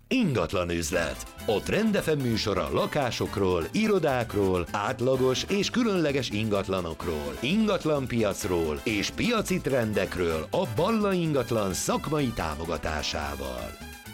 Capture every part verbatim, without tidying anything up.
Ingatlan üzlet. A Trend ef em műsora lakásokról, irodákról, átlagos és különleges ingatlanokról, ingatlanpiacról és piaci trendekről a Balla Ingatlan szakmai támogatásával.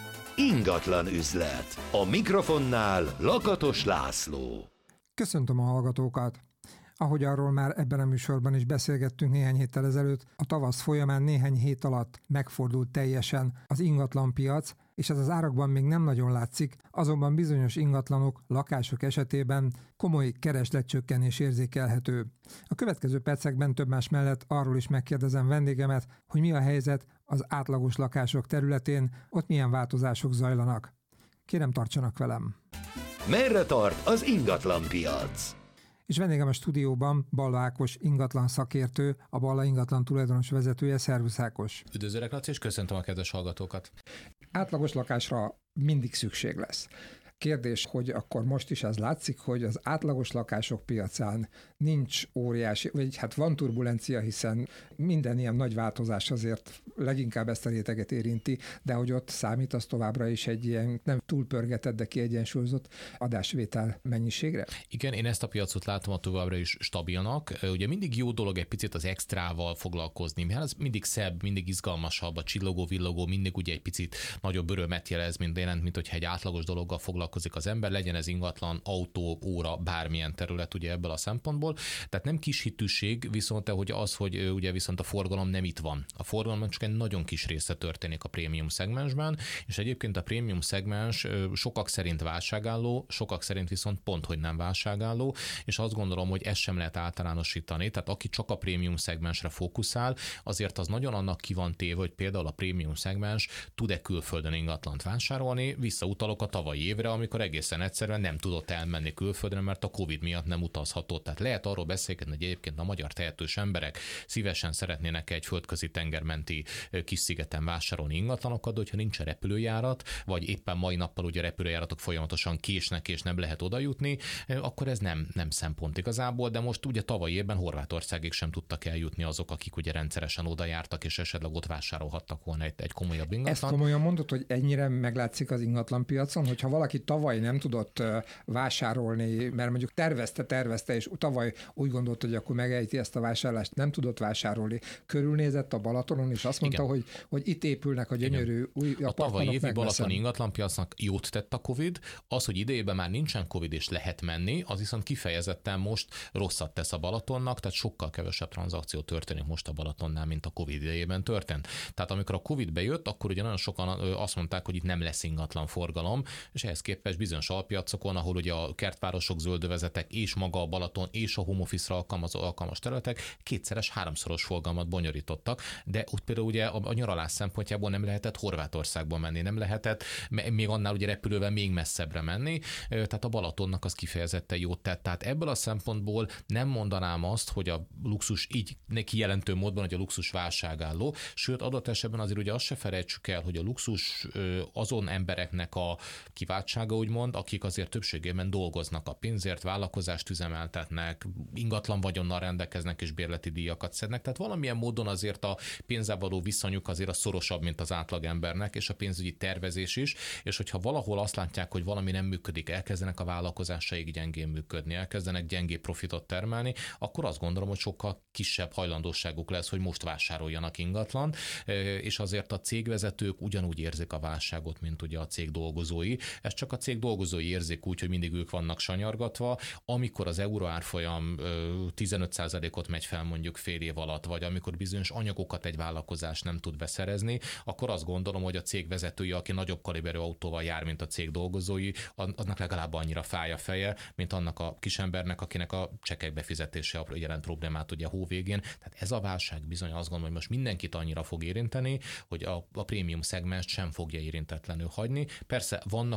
Ingatlan üzlet. A mikrofonnál Lakatos László. Köszöntöm a hallgatókat! Ahogy arról már ebben a műsorban is beszélgettünk néhány héttel ezelőtt, a tavasz folyamán néhány hét alatt megfordult teljesen az ingatlanpiac, és ez az árakban még nem nagyon látszik, azonban bizonyos ingatlanok, lakások esetében komoly keresletcsökkenés érzékelhető. A következő percekben több más mellett arról is megkérdezem vendégemet, hogy mi a helyzet az átlagos lakások területén, ott milyen változások zajlanak. Kérem, tartsanak velem! Merre tart az ingatlanpiac? És vendégem a stúdióban Balla Ákos ingatlan szakértő, a Balla Ingatlan tulajdonos vezetője. Szervusz Ákos! Üdvözlök, Laci, és köszöntöm a kedves hallgatókat! Átlagos lakásra mindig szükség lesz. Kérdés, hogy akkor most is ez látszik, hogy az átlagos lakások piacán nincs óriási, vagy hát van turbulencia, hiszen minden ilyen nagy változás azért leginkább ezt a réteget érinti, de hogy ott számít az továbbra is egy ilyen nem túlpörgetett, de kiegyensúlyozott adásvétel mennyiségre? Igen, én ezt a piacot látom a továbbra is stabilnak. Ugye mindig jó dolog egy picit az extrával foglalkozni, mert ez mindig szebb, mindig izgalmasabb, a csillogó-villogó mindig ugye egy picit nagyobb örömet jelez, mint jelent, mint hogyha egy átlagos dologgal foglalkozik az ember, legyen ez ingatlan, autó, óra, bármilyen terület ugye ebből a szempontból. Tehát nem kis hitűség, viszont hogy az, hogy ugye viszont a forgalom nem itt van. A forgalom csak egy nagyon kis része történik a prémium szegmensben, és egyébként a prémium szegmens sokak szerint válságálló, sokak szerint viszont pont, hogy nem válságálló, és azt gondolom, hogy ezt sem lehet általánosítani. Tehát aki csak a prémium szegmensre fókuszál, azért az nagyon annak ki van téve, hogy például a prémium szegmens tud-e külföldön ingatlant vásárolni. Visszautalok a tavalyi évre, amikor egészen egyszerűen nem tudott elmenni külföldre, mert a Covid miatt nem utazhatott. Tehát lehet arról beszélgetni, hogy egyébként a magyar tehetős emberek szívesen szeretnének egy földközi tengermenti kis szigeten vásárolni ingatlanokat, de hogyha nincs repülőjárat, vagy éppen mai nappal ugye repülőjáratok folyamatosan késnek és nem lehet oda jutni, akkor ez nem, nem szempont igazából, de most ugye tavalyi évben Horvátországig sem tudtak eljutni azok, akik ugye rendszeresen oda jártak, és esetleg ott vásárolhattak volna egy, egy komolyabb ingatlan. Ezt komolyan mondod, hogy ennyire meglátszik az ingatlanpiacon, hogyha valaki tavaly nem tudott vásárolni, mert mondjuk tervezte, tervezte, és tavaly úgy gondolt, hogy akkor megejti ezt a vásárlást, nem tudott vásárolni. Körülnézett a Balatonon, és azt mondta, hogy, hogy itt épülnek a gyönyörű igen. új apartmanok. A tavalyi évi balatoni ingatlanpiacnak jót tett a Covid, az, hogy idejében már nincsen Covid és lehet menni, az viszont kifejezetten most rosszat tesz a Balatonnak, tehát sokkal kevesebb tranzakció történik most a Balatonnál, mint a Covid idejében történt. Tehát amikor a Covid bejött, akkor ugye nagyon sokan azt mondták, hogy itt nem lesz ingatlan forgalom, és ehhez képest bizonyos alpiacokon, ahol ugye a kertvárosok, zöldövezetek és maga a Balaton és a home office-ra alkalmazó alkalmas területek kétszeres, háromszoros forgalmat bonyolítottak, de ott például ugye a, a nyaralás szempontjából nem lehetett Horvátországba menni, nem lehetett még annál ugye repülővel még messzebbre menni, tehát a Balatonnak az kifejezetten jót tett. Tehát ebből a szempontból nem mondanám azt, hogy a luxus így neki jelentő módban, hogy a luxus válságálló, sőt adott esetben azért ugye azt se felejtsük el, hogy a luxus azon embereknek a kiváltsága, úgymond, akik azért többségében dolgoznak a pénzért, vállalkozást üzemeltetnek, ingatlan vagyonnal rendelkeznek és bérleti díjakat szednek, tehát valamilyen módon azért a pénzzel való viszonyuk azért a szorosabb, mint az átlagembernek, és a pénzügyi tervezés is, és hogyha valahol azt látják, hogy valami nem működik, elkezdenek a vállalkozásaik gyengén működni, elkezdenek gyengébb profitot termelni, akkor azt gondolom, hogy sokkal kisebb hajlandóságuk lesz, hogy most vásároljanak ingatlan, és azért a cégvezetők ugyanúgy érzik a válságot, mint ugye a cég dolgozói. Ez csak a cég dolgozói érzik úgy, hogy mindig ők vannak sanyargatva, amikor az euró árfolyam tizenöt százalékot megy fel mondjuk fél év alatt, vagy amikor bizonyos anyagokat egy vállalkozás nem tud beszerezni, akkor azt gondolom, hogy a cég vezetője, aki nagyobb kaliberű autóval jár, mint a cég dolgozói, annak legalább annyira fáj a feje, mint annak a kisembernek, akinek a csekek befizetése jelent problémát ugye a hó végén. Tehát ez a válság bizony azt gondolom, hogy most mindenkit annyira fog érinteni, hogy a, a prémium szegmens sem fogja érintetlenül hagyni. Persze vannak olyan területek,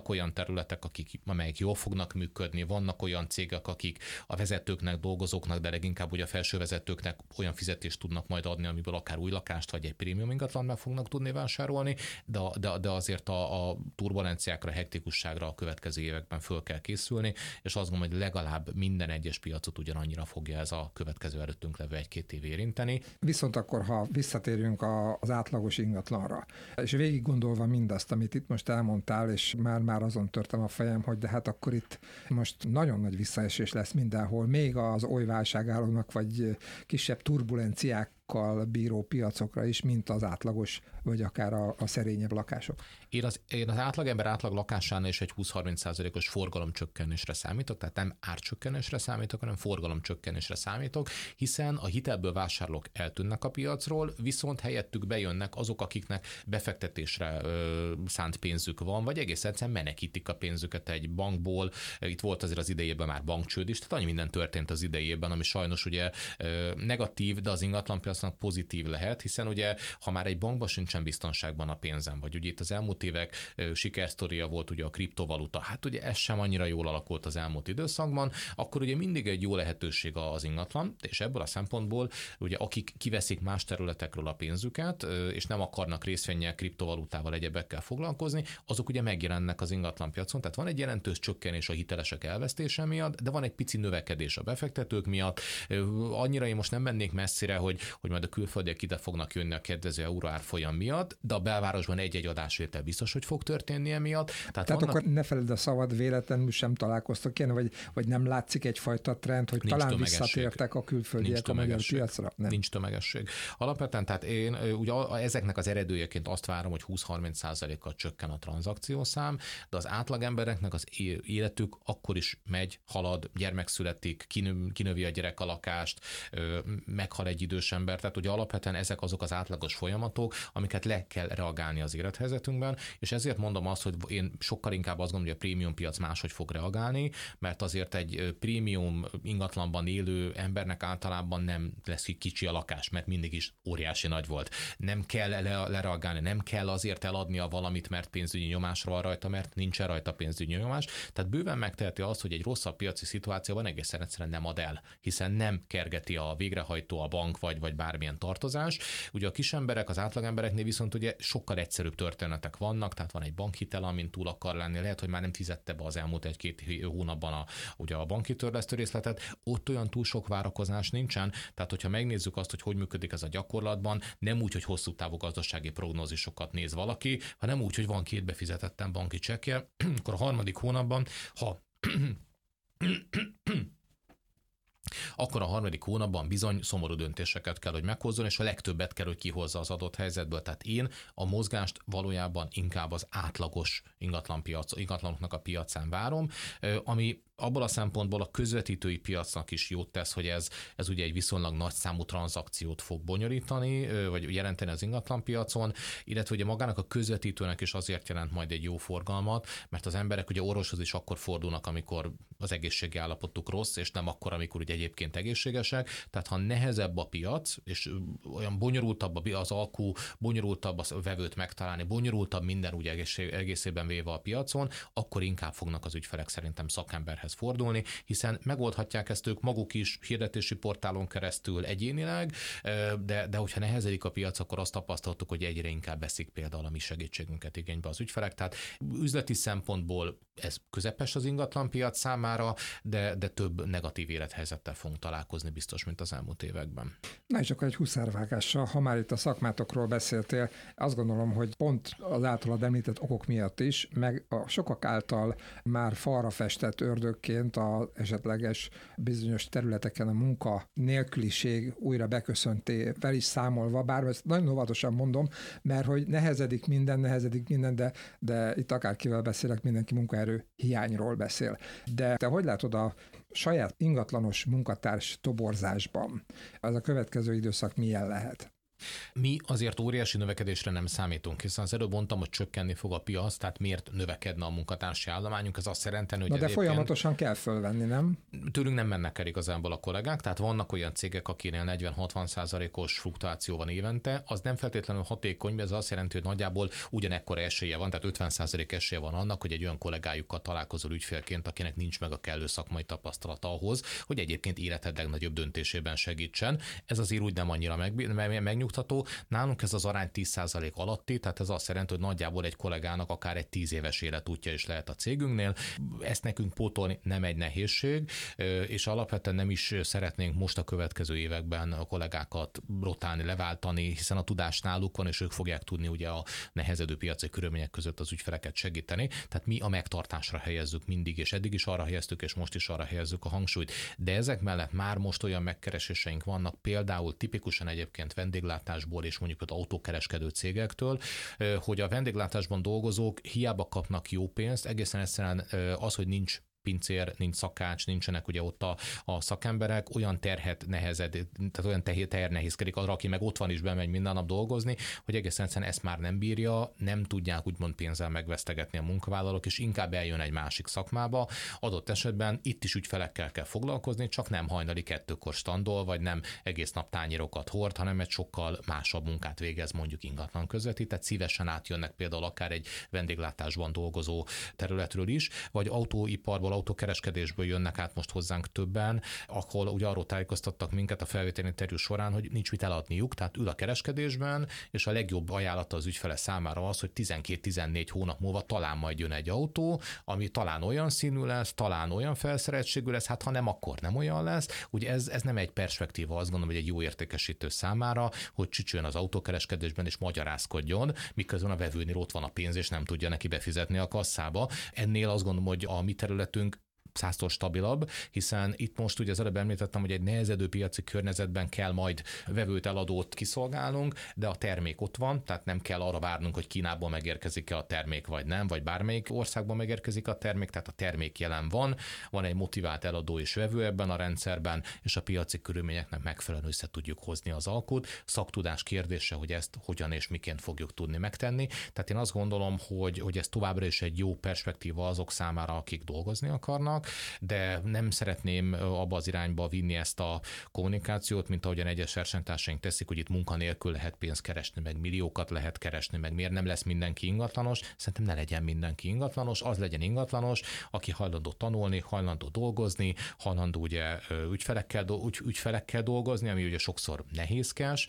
területek, akik, amelyek jól fognak működni, vannak olyan cégek, akik a vezetőknek, dolgozóknak, de leginkább ugye a felső vezetőknek olyan fizetést tudnak majd adni, amiből akár új lakást vagy egy prémium ingatlant meg fognak tudni vásárolni, de, de, de azért a, a turbulenciákra, hektikusságra a következő években föl kell készülni, és azt gondolom, hogy legalább minden egyes piacot ugyanannyira fogja ez a következő előttünk levő egy-két év érinteni. Viszont akkor, ha visszatérjünk az átlagos ingatlanra, és végig gondolva mindazt, amit itt most elmondtál, és már-már azon törtem a fejem, hogy de hát akkor itt most nagyon nagy visszaesés lesz mindenhol, még az oly válságállónak, vagy kisebb turbulenciákkal bíró piacokra is, mint az átlagos, vagy akár a, a szerényebb lakások. Én az, én az átlagember átlag lakásán is egy húsz-harminc százalékos forgalomcsökkenésre számítok, tehát nem árcsökkenésre számítok, hanem forgalomcsökkenésre számítok, hiszen a hitelből vásárlók eltűnnek a piacról, viszont helyettük bejönnek azok, akiknek befektetésre ö, szánt pénzük van, vagy egész egyszerűen menekítik a pénzüket egy bankból. Itt volt azért az idejében már bankcsőd is, tehát annyi minden történt az idejében, ami sajnos ugye ö, negatív, de az ingatlanpiacnak pozitív lehet, hiszen ugye ha már egy bankban sincsen biztonságban a pénzem, vagy ugye itt az elmúlt évek sikersztoria volt ugye a kriptovaluta, hát ugye ez sem annyira jól alakult az elmúlt időszakban, akkor ugye mindig egy jó lehetőség az ingatlan, és ebből a szempontból ugye akik kiveszik más területekről a pénzüket, és nem akarnak részvénnyel, kriptovalutával, egyebekkel foglalkozni, azok ugye megjelennek az ingatlanpiacon, tehát van egy jelentős csökkenés a hitelesek elvesztése miatt, de van egy pici növekedés a befektetők miatt. Annyira én most nem mennék messzire, hogy, hogy majd a külföldiek ide fognak jönni a kedvező euróárfolyam miatt, de a belvárosban egy-egy adásvétel biztos, hogy fog történni emiatt. Tehát, Tehát vannak... akkor ne feled a szavad, véletlenül sem találkoztak ilyen, vagy, vagy nem látszik egyfajta trend, hogy nincs talán visszatértek a külföldiek a magyar piacra? Nem. Nincs tömegesség. Alapvetően, tehát én ugye ezeknek az eredőjeként azt várom, hogy húsz-harminc százalékkal csökken a tranzakciószám, de az átlagembereknek az életük akkor is megy, halad, gyermek születik, kinö, kinövi a gyerek a lakást, meghal egy idős ember, tehát ugye alapvetően ezek azok az átlagos folyamatok, amiket le kell reagálni az élethelyzetünkben, és ezért mondom azt, hogy én sokkal inkább azt gondolom, hogy a prémium piac máshogy fog reagálni, mert azért egy prémium ingatlanban élő embernek általában nem lesz kicsi a lakás, mert mindig is óriási nagy volt. Nem kell le, lereagálni, nem kell azért eladnia valamit, mert pénzügyi nyomásra van rajta, mert nincsen rajta pénzügyi nyomás. Tehát bőven megteheti azt, hogy egy rosszabb piaci szituációban egészen egyszerűen nem ad el, hiszen nem kergeti a végrehajtó, a bank vagy, vagy bármilyen tartozás. Ugye a kis emberek, az átlagembereknél viszont ugye sokkal egyszerűbb történetek vannak, tehát van egy bankhitel, amin túl akar lenni, lehet, hogy már nem fizette be az elmúlt egy-két hónapban a, ugye a banki törlesztő részletet, ott olyan túl sok várakozás nincsen, tehát hogyha megnézzük azt, hogy hogy működik ez a gyakorlatban, nem úgy, hogy hosszú távú gazdasági prognózisokat néz valaki, hanem úgy, hogy van két befizetettem banki csekkje, akkor a harmadik hónapban, ha akkor a harmadik hónapban bizony szomorú döntéseket kell, hogy meghozzon, és a legtöbbet kell, hogy kihozza az adott helyzetből. Tehát én a mozgást valójában inkább az átlagos ingatlanpiac, ingatlanoknak a piacán várom, ami abból a szempontból a közvetítői piacnak is jót tesz, hogy ez, ez ugye egy viszonylag nagy számú tranzakciót fog bonyolítani, vagy jelenteni az ingatlanpiacon, illetve ugye magának a közvetítőnek is azért jelent majd egy jó forgalmat, mert az emberek ugye orvoshoz is akkor fordulnak, amikor az egészségi állapotuk rossz, és nem akkor, amikor ugye egyébként egészségesek. Tehát ha nehezebb a piac, és olyan bonyolultabb az alkú, bonyolultabb a vevőt megtalálni, bonyolultabb minden ugye egészében véve a piacon, akkor inkább fognak az ügyfelek szerintem szakemberhez fordulni, hiszen megoldhatják ezt ők maguk is hirdetési portálon keresztül egyénileg, de, de hogyha nehezedik a piac, akkor azt tapasztaltuk, hogy egyre inkább veszik például a mi segítségünket igénybe az ügyfelek. Tehát üzleti szempontból ez közepes az ingatlanpiac számára, de, de több negatív élethelyzettel fogunk találkozni biztos, mint az elmúlt években. Na és akkor egy huszárvágással, ha már itt a szakmátokról beszéltél, azt gondolom, hogy pont az általad említett okok miatt is, meg a sokak által már falra festett ördögként az esetleges bizonyos területeken a munka nélküliség újra beköszöntével is számolva, bár ezt nagyon óvatosan mondom, mert hogy nehezedik minden, nehezedik minden, de, de itt akárkivel beszélek, mindenki munkaerő hiányról beszél. De te hogy látod a saját ingatlanos munkatárs toborzásban? Az a következő időszak milyen lehet? Mi azért óriási növekedésre nem számítunk, hiszen az előbb mondtam, hogy csökkenni fog a piac, tehát miért növekedne a munkatársi állományunk, ez azt jelenteni, hogy Na de folyamatosan kell fölvenni, nem? Tőlünk nem mennek el igazából a kollégák, tehát vannak olyan cégek, akinél negyven-hatvan százalékos fluktuáció van évente, az nem feltétlenül hatékony, mert ez azt jelenti, hogy nagyjából ugyanekkora esélye van, tehát ötven százalék esélye van annak, hogy egy olyan kollégájukkal találkozol ügyfélként, akinek nincs meg a kellő szakmai tapasztalata ahhoz, hogy egyébként életed legnagyobb döntésében segítsen. Ez azért úgy nem annyira meg, meg, megnyugtató. Nálunk ez az arány tíz százalék alatti, tehát ez azt jelenti, hogy nagyjából egy kollégának akár egy tíz éves életútja is lehet a cégünknél. Ezt nekünk pótolni nem egy nehézség, és alapvetően nem is szeretnénk most a következő években a kollégákat rotálni, leváltani, hiszen a tudás náluk van, és ők fogják tudni ugye a nehezedő piaci körülmények között az ügyfeleket segíteni. Tehát mi a megtartásra helyezzük mindig, és eddig is arra helyeztük, és most is arra helyezzük a hangsúlyt. De ezek mellett már most olyan megkereséseink vannak, például tipikusan egyébként vendéglátásból és mondjuk az autókereskedő cégektől, hogy a vendéglátásban dolgozók hiába kapnak jó pénzt, egészen egyszerűen az, hogy nincs pincér, nincs szakács, nincsenek ugye ott a, a szakemberek, olyan terhet nehezed, tehát olyan teher nehézkedik arra, aki meg ott van is bemegy minden nap dolgozni, hogy egészen egyszerűen ezt már nem bírja, nem tudják úgymond pénzzel megvesztegetni a munkavállalók, és inkább eljön egy másik szakmába. Adott esetben itt is ügyfelekkel kell foglalkozni, csak nem hajnali kettőkor standol, vagy nem egész nap tányérokat hord, hanem egy sokkal másabb munkát végez, mondjuk ingatlan közvetít, tehát szívesen átjönnek például akár egy vendéglátásban dolgozó területről is, vagy autóiparból, autókereskedésből jönnek át most hozzánk többen, ahol ugye arról tájékoztattak minket a felvételi interjú során, hogy nincs mit eladniuk, tehát ül a kereskedésben, és a legjobb ajánlata az ügyfele számára az, hogy tizenkét-tizennégy hónap múlva talán majd jön egy autó, ami talán olyan színű lesz, talán olyan felszereltségű lesz, hát ha nem, akkor nem olyan lesz. Ugye ez, ez nem egy perspektíva, azt gondolom, hogy egy jó értékesítő számára, hogy csücsön az autókereskedésben és magyarázkodjon, miközben a vevőnél ott van a pénz, és nem tudja neki befizetni a kasszába. Ennél azt gondolom, hogy a mi területünk százszor stabilabb, hiszen itt most ugye az előbb említettem, hogy egy nehezedő piaci környezetben kell majd vevőt, eladót kiszolgálnunk, de a termék ott van, tehát nem kell arra várnunk, hogy Kínából megérkezik-e a termék, vagy nem, vagy bármelyik országban megérkezik a termék, tehát a termék jelen van, van egy motivált eladó és vevő ebben a rendszerben, és a piaci körülményeknek megfelelően össze tudjuk hozni az alkut. Szaktudás kérdése, hogy ezt hogyan és miként fogjuk tudni megtenni. Tehát én azt gondolom, hogy, hogy ez továbbra is egy jó perspektíva azok számára, akik dolgozni akarnak, de nem szeretném abba az irányba vinni ezt a kommunikációt, mint ahogyan egyes versenytársaink teszik, hogy itt munkanélkül lehet pénzt keresni, meg milliókat lehet keresni, meg miért nem lesz mindenki ingatlanos. Szerintem ne legyen mindenki ingatlanos, az legyen ingatlanos, aki hajlandó tanulni, hajlandó dolgozni, hajlandó ugye ügyfelekkel, ügy, ügyfelekkel dolgozni, ami ugye sokszor nehézkes,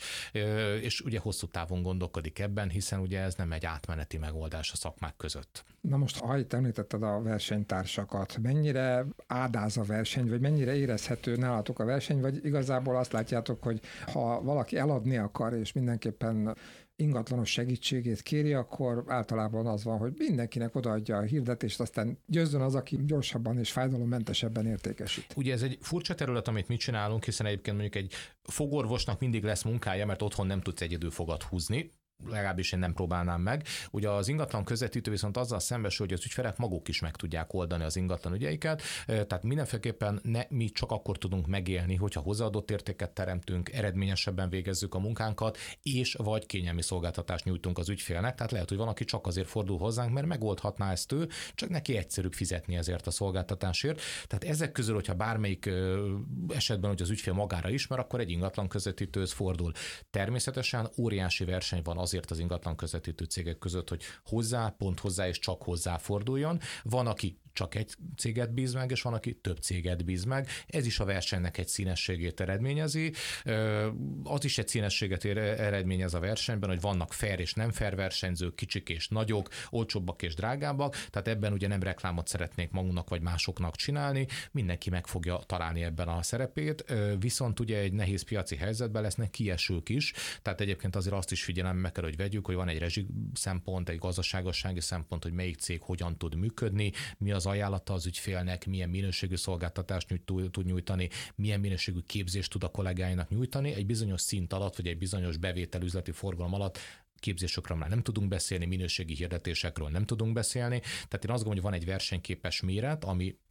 és ugye hosszú távon gondolkodik ebben, hiszen ugye ez nem egy átmeneti megoldás a szakmák között. Na most, ha itt említetted a versenytársakat, mennyire ádáz a verseny, vagy mennyire érezhető nálatok a verseny, vagy igazából azt látjátok, hogy ha valaki eladni akar, és mindenképpen ingatlanos segítségét kéri, akkor általában az van, hogy mindenkinek odaadja a hirdetést, aztán győzzön az, aki gyorsabban és fájdalommentesebben értékesít. Ugye ez egy furcsa terület, amit mi csinálunk, hiszen egyébként mondjuk egy fogorvosnak mindig lesz munkája, mert otthon nem tudsz egyedül fogat húzni, legalábbis én nem próbálnám meg. Ugye az ingatlan közvetítő viszont azzal szembesül, hogy az ügyfelek maguk is meg tudják oldani az ingatlan ügyeiket, tehát mindenféleképpen ne, mi csak akkor tudunk megélni, hogyha hozzáadott értéket teremtünk, eredményesebben végezzük a munkánkat, és vagy kényelmi szolgáltatást nyújtunk az ügyfélnek. Tehát lehet, hogy van, aki csak azért fordul hozzánk, mert megoldhatná ezt ő, csak neki egyszerűbb fizetni ezért a szolgáltatásért. Tehát ezek közül, hogyha bármelyik esetben, hogy az ügyfél magára ismer, akkor egy ingatlan közvetítőhöz fordul. Természetesen óriási verseny van azért az ingatlan közvetítő cégek között, hogy hozzá, pont hozzá és csak hozzá forduljon. Van, aki csak egy céget bíz meg, és van, aki több céget bíz meg. Ez is a versenynek egy színességét eredményezi. Az is egy színességet eredményez a versenyben, hogy vannak fair és nem fair versenyzők, kicsik és nagyok, olcsóbbak és drágábbak, tehát ebben ugye nem reklámot szeretnék magunknak vagy másoknak csinálni, mindenki meg fogja találni ebben a szerepét, viszont ugye egy nehéz piaci helyzetben lesznek kiesők is, tehát egyébként azért azt is figyelembe kell, hogy vegyük, hogy van egy rezsi szempont, egy gazdaságossági szempont, hogy melyik cég hogyan tud működni, mi az ajánlata az ügyfélnek, milyen minőségű szolgáltatást tud nyújtani, milyen minőségű képzést tud a kollégáinak nyújtani. Egy bizonyos szint alatt, vagy egy bizonyos bevétel üzleti forgalom alatt képzésükről már nem tudunk beszélni, minőségi hirdetésekről nem tudunk beszélni. Tehát én azt gondolom, hogy van egy versenyképes méret, ami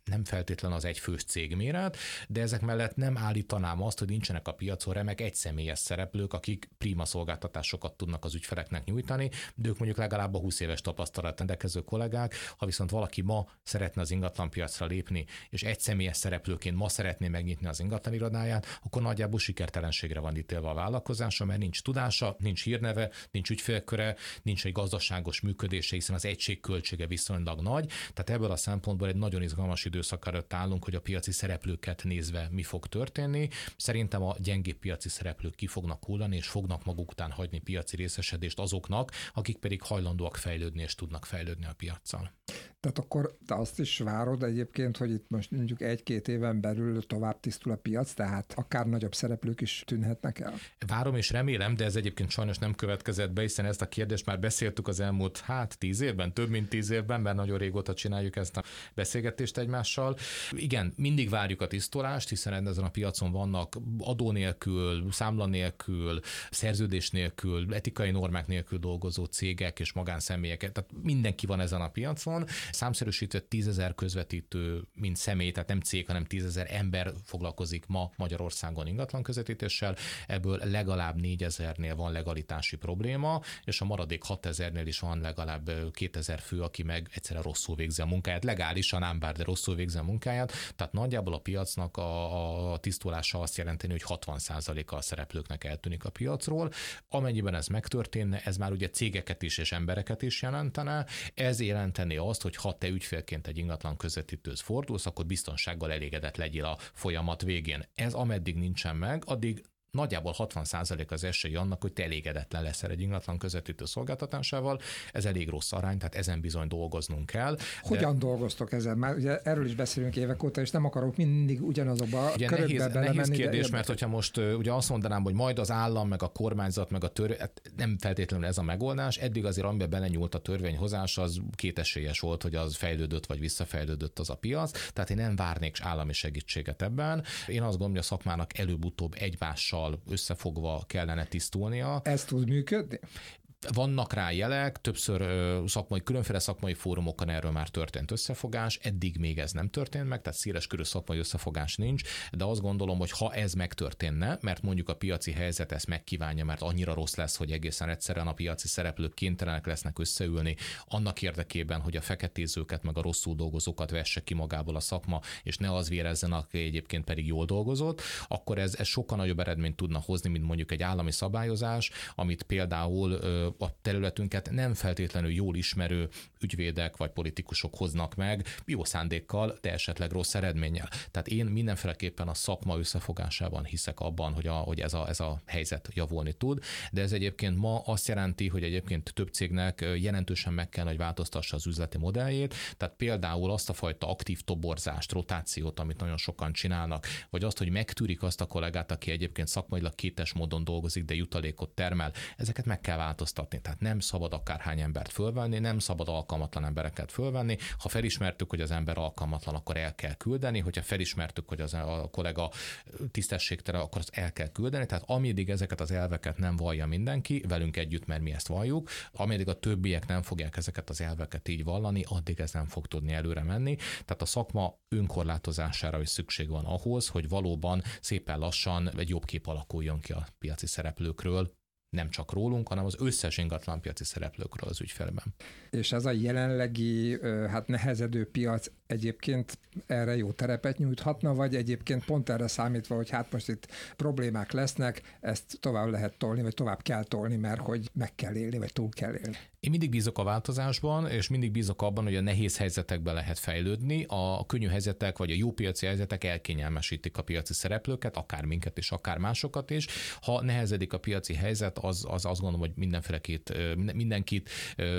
nem feltétlen az egyfős cégméret, de ezek mellett nem állítanám azt, hogy nincsenek a piacon remek egyszemélyes szereplők, akik prima szolgáltatásokat tudnak az ügyfeleknek nyújtani, de ők mondjuk legalább a húsz éves tapasztalat rendelkező kollégák. Ha viszont valaki ma szeretne az ingatlanpiacra lépni, és egyszemélyes szereplőként ma szeretné megnyitni az ingatlan irodáját, akkor nagyjából sikertelenségre van ítélve a vállalkozása, mert nincs tudása, nincs hírneve, nincs ügyfélköre, nincs egy gazdaságos működése, hiszen az egység költsége viszonylag nagy. Tehát ebből a szempontból egy nagyon izgalmas időszak előtt állunk, hogy a piaci szereplőket nézve mi fog történni. Szerintem a gyengébb piaci szereplők ki fognak hullani, és fognak maguk után hagyni piaci részesedést azoknak, akik pedig hajlandóak fejlődni és tudnak fejlődni a piaccal. Tehát akkor te azt is várod egyébként, hogy itt most mondjuk egy-két éven belül tovább tisztul a piac, tehát akár nagyobb szereplők is tűnhetnek el? Várom és remélem, de ez egyébként sajnos nem következett be, hiszen ezt a kérdést már beszéltük az elmúlt hát tíz évben, több mint tíz évben, mert nagyon régóta csináljuk ezt a beszélgetést egymással. Igen, mindig várjuk a tisztulást, hiszen ezen a piacon vannak adó nélkül, számla nélkül, szerződés nélkül, etikai normák nélkül dolgozó cégek és magánszemélyek, tehát mindenki van ezen a piacon. Számszerűsített tízezer közvetítő, mint személy, tehát nem cég, hanem tízezer ember foglalkozik ma Magyarországon ingatlan közvetítéssel, ebből legalább négyezernél van legalitási probléma, és a maradék hatezernél is van legalább kétezer fő, aki meg egyszerűen rosszul végzi a munkáját, legálisan ám bár, de rosszul végzi a munkáját, tehát nagyjából a piacnak a, a tisztulása azt jelenteni, hogy hatvan százaléka a szereplőknek eltűnik a piacról. Amennyiben ez megtörténne, ez már ugye cégeket is és embereket is jelentene, ez jelenteni azt, hogy ha te ügyfélként egy ingatlan közvetítőhöz fordulsz, akkor biztonsággal elégedett legyél a folyamat végén. Ez ameddig nincsen meg, addig nagyjából hatvan százalék az esély annak, hogy te elégedetlen leszel egy ingatlan közvetítő szolgáltatásával. Ez elég rossz arány, tehát ezen bizony dolgoznunk kell. Hogyan de... dolgoztok ezen? Már ugye erről is beszélünk évek óta, és nem akarok mindig ugyanazokba a körökbe nehéz, belemenni. Nehéz kérdés, mert hogyha most ugye azt mondanám, hogy majd az állam, meg a kormányzat, meg a törvény, hát nem feltétlenül ez a megoldás. Eddig azért, amiben belenyúlt a törvényhozás, az kétesélyes volt, hogy az fejlődött vagy visszafejlődött az a piac. Tehát én nem várnék állami segítséget ebben. Én azt gondolom, hogy a szakmának előbb-utóbb egymással összefogva kellene tisztulnia. Ez tud működni? Vannak rá jelek, többször szakmai, különféle szakmai fórumokon erről már történt összefogás, eddig még ez nem történt meg, tehát széleskörű szakmai összefogás nincs, de azt gondolom, hogy ha ez megtörténne, mert mondjuk a piaci helyzet ezt megkívánja, mert annyira rossz lesz, hogy egészen egyszerűen a piaci szereplők kénytelenek lesznek összeülni annak érdekében, hogy a feketézőket meg a rosszul dolgozókat vesse ki magából a szakma, és ne az vérezzen, aki egyébként pedig jól dolgozott, akkor ez, ez sokkal nagyobb eredményt tudna hozni, mint mondjuk egy állami szabályozás, amit például a területünket nem feltétlenül jól ismerő ügyvédek vagy politikusok hoznak meg jó szándékkal, de esetleg rossz eredménnyel. Tehát én mindenféleképpen a szakma összefogásában hiszek abban, hogy, a, hogy ez, a, ez a helyzet javulni tud, de ez egyébként ma azt jelenti, hogy egyébként több cégnek jelentősen meg kell, hogy változtassa az üzleti modelljét, tehát például azt a fajta aktív toborzást, rotációt, amit nagyon sokan csinálnak, vagy azt, hogy megtűrik azt a kollégát, aki egyébként szakmailag kétes módon dolgozik, de jutalékot termel, ezeket meg kell változtatni. Tehát nem szabad akárhány embert fölvenni, nem szabad alkalmatlan embereket fölvenni. Ha felismertük, hogy az ember alkalmatlan, akkor el kell küldeni. Hogyha felismertük, hogy az a kollega tisztességtelen, akkor azt el kell küldeni. Tehát ameddig ezeket az elveket nem vallja mindenki, velünk együtt, mert mi ezt valljuk, ameddig a többiek nem fogják ezeket az elveket így vallani, addig ez nem fog tudni előre menni. Tehát a szakma önkorlátozására is szükség van ahhoz, hogy valóban szépen lassan egy jobb kép alakuljon ki a piaci szereplőkről, nem csak rólunk, hanem az összes ingatlanpiaci szereplőkről az ügyfélben. És ez a jelenlegi hát nehezedő piac egyébként erre jó terepet nyújthatna, vagy egyébként pont erre számítva, hogy hát most itt problémák lesznek, ezt tovább lehet tolni, vagy tovább kell tolni, mert hogy meg kell élni, vagy túl kell élni. Én mindig bízok a változásban, és mindig bízok abban, hogy a nehéz helyzetekben lehet fejlődni. A könnyű helyzetek, vagy a jó piaci helyzetek elkényelmesítik a piaci szereplőket, akár minket és akár másokat is. Ha nehezedik a piaci helyzet, az, az azt gondolom, hogy mindenfélekét, mindenkit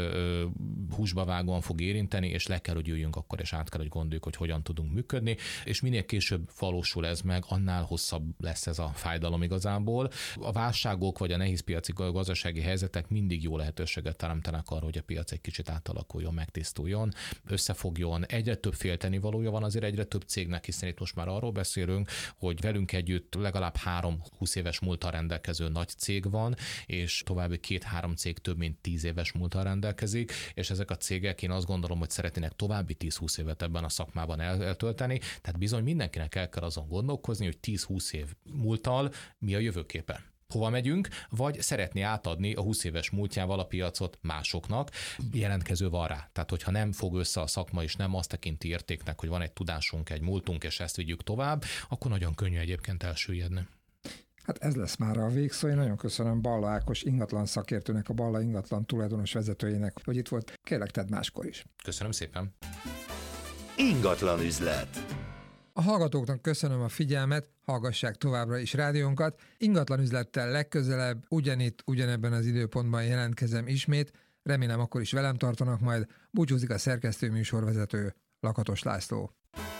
húsba vágóan fog érinteni, és le kell, hogy jöjjünk akkor, és át kell, hogy gondoljuk, hogy hogyan tudunk működni, és minél később valósul ez meg, annál hosszabb lesz ez a fájdalom igazából. A válságok, vagy a nehéz piaci gazdasági helyzetek mindig jó lehetőséget teremtenek arra, hogy a piac egy kicsit átalakuljon, megtisztuljon, összefogjon. Egyre több féltenivalója van azért egyre több cégnek, hiszen itt most már arról beszélünk, hogy velünk együtt legalább három húsz éves múlttal rendelkező nagy cég van, és további két-három cég több mint tíz éves múlttal rendelkezik, és ezek a cégek én azt gondolom, hogy szeretnének további tíz-húsz évet ebben a szakmában el- eltölteni, tehát bizony mindenkinek el kell azon gondolkozni, hogy tíz-húsz év múlttal mi a jövőképe. Hova megyünk, vagy szeretné átadni a húsz éves múltjával a piacot másoknak, jelentkező van rá. Tehát, hogyha nem fog össze a szakma, és nem azt tekinti értéknek, hogy van egy tudásunk, egy múltunk, és ezt vigyük tovább, akkor nagyon könnyű egyébként elsüllyedni. Hát ez lesz már a végszó. Én nagyon köszönöm Balla Ákos ingatlan szakértőnek, a Balla ingatlan tulajdonos vezetőjének, hogy itt volt. Kérlek, tedd máskor is. Köszönöm szépen. Ingatlan üzlet. A hallgatóknak köszönöm a figyelmet, hallgassák továbbra is rádiónkat. Ingatlan üzlettel legközelebb, ugyanitt, ugyanebben az időpontban jelentkezem ismét. Remélem akkor is velem tartanak majd. Búcsúzik a szerkesztő műsorvezető Lakatos László.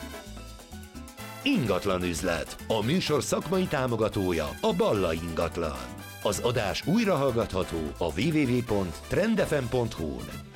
Ingatlan üzlet. A műsor szakmai támogatója a Balla Ingatlan. Az adás újra hallgatható a double-u double-u double-u pont trendfm pont hu-n.